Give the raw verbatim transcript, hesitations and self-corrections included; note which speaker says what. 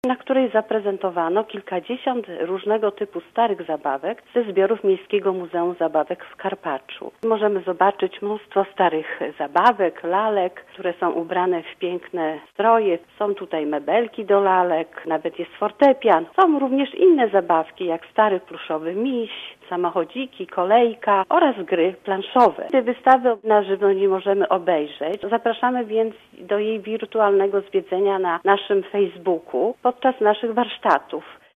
Speaker 1: na której zaprezentowano kilkadziesiąt różnego typu starych zabawek ze zbiorów Miejskiego Muzeum Zabawek w Karpaczu. Możemy zobaczyć mnóstwo starych zabawek, lalek, które są ubrane w piękne stroje. Są tutaj mebelki do lalek, nawet jest fortepian. Są również inne zabawki, jak stary pluszowy miś, samochodziki, kolejka oraz gry planszowe. Tej wystawy na żywo nie możemy obejrzeć. Zapraszamy więc do jej wirtualnego zwiedzenia na naszym Facebooku podczas naszych warsztatów.